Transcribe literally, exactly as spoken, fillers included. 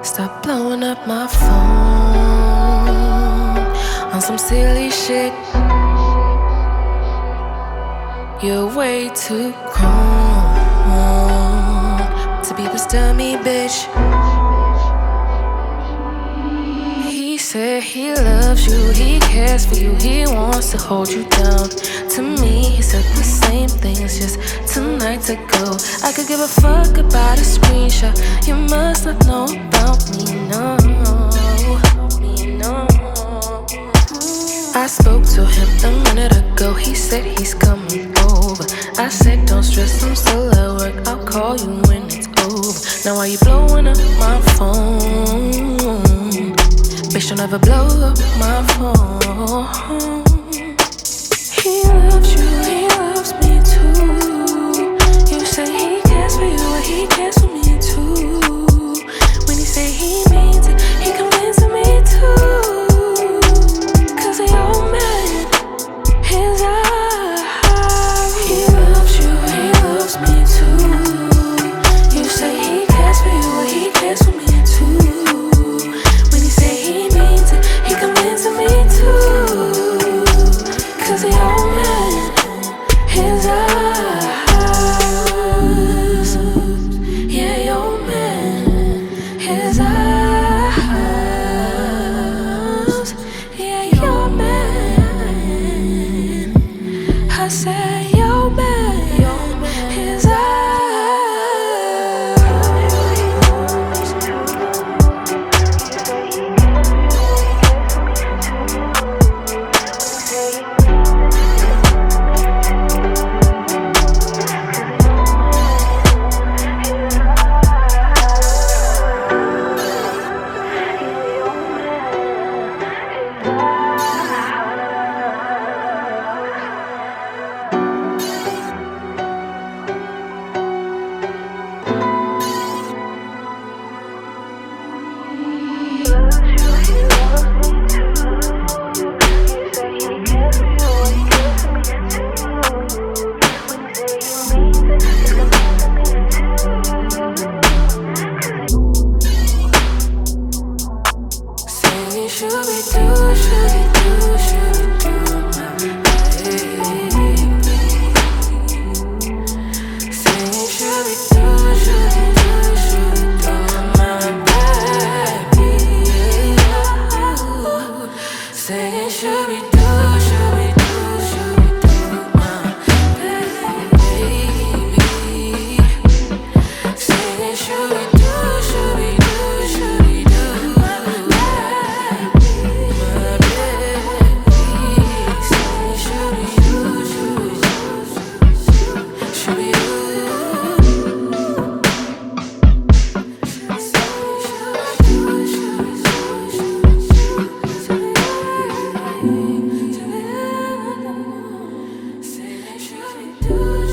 Stop blowing up my phone on some silly shit. You're way too grown to be this dummy bitch. He said he loves you, he cares for you, he wants to hold you down. To me, he said the same things just tonight ago. I could give a fuck about a screenshot. You must not know about me, no, me, no. I spoke to him a minute ago. He said he's coming over. I said don't stress, I'm still at work. I'll call you when it's over. Now why you blowing up my phone? Bitch, don't ever blow up my phone. He loves you, he loves me too. You say he cares for you, but he cares for me too. When he say he means it, he convincing me too. Cause he old man, his eyes. He loves you, he loves me too. You say he cares for you, but he cares for me too. When he say he means it, he convincing me too. Cause he old man, his eyes. Yeah, your man, his eyes. Yeah, your man. I said your man, his eyes. Should we do, should we do, should we do, my baby? Saying should we do, should we do, should we do, my baby? Saying should we do, should we do, should we do, my baby? Saying should we do, should we do, should we do, my do